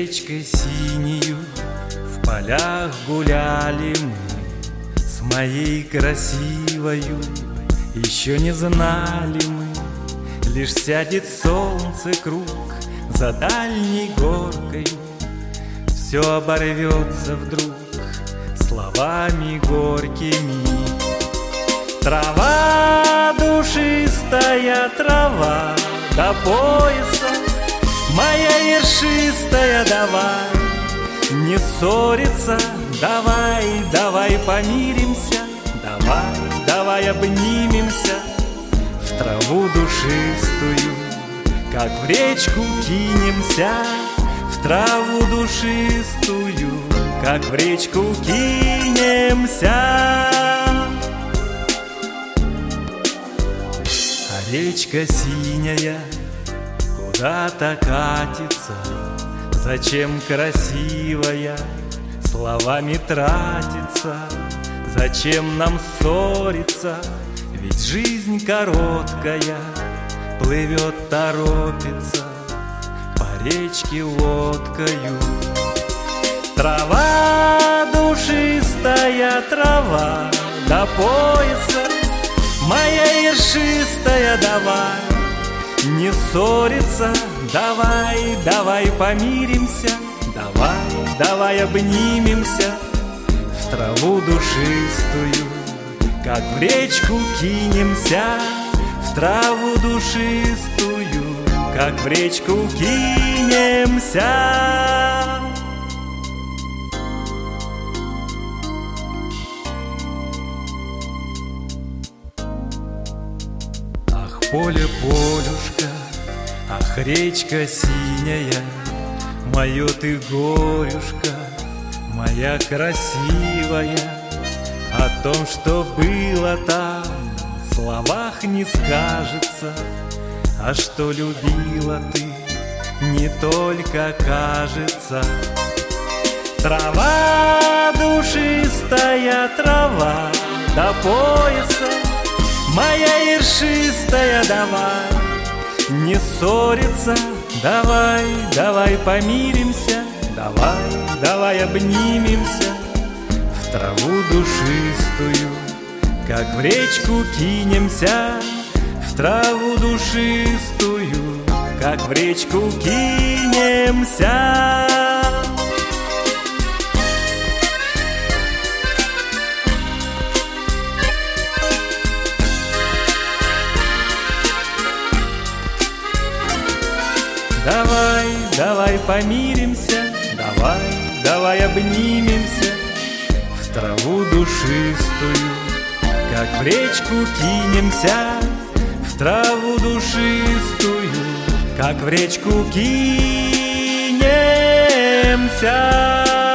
речкой синею в полях гуляли мы с моей красивою. Еще не знали мы, лишь сядет солнце круг за дальней горкой, все оборвется вдруг словами горькими. Трава душистая, трава до пояса, моя ершистая, давай не ссориться, давай, давай помиримся, давай, давай обнимемся в траву душистую, как в речку кинемся, в траву душистую, как в речку кинемся. А речка синяя куда-то катится, зачем красивая словами тратится, зачем нам ссориться, ведь жизнь короткая, плывет, торопится по речке лодкою. Трава душистая, трава до пояса, моя ершистая, давай не ссориться, давай, давай помиримся, давай, давай обнимемся в траву душистую, как в речку кинемся, в траву душистую, как в речку кинемся. Ах, поле, полюшка, ах, речка синяя, мое ты горюшка, моя красивая, о том, что было там, в словах не скажется, а что любила ты, не только кажется. Трава душистая, трава до пояса, моя ершистая, давай не ссориться, давай, давай помиримся, давай, давай обнимемся в траву душистую, как в речку кинемся, в траву душистую, как в речку кинемся. Давай, давай помиримся, давай, давай обнимемся в траву душистую, как в речку кинемся, в траву душистую, как в речку кинемся.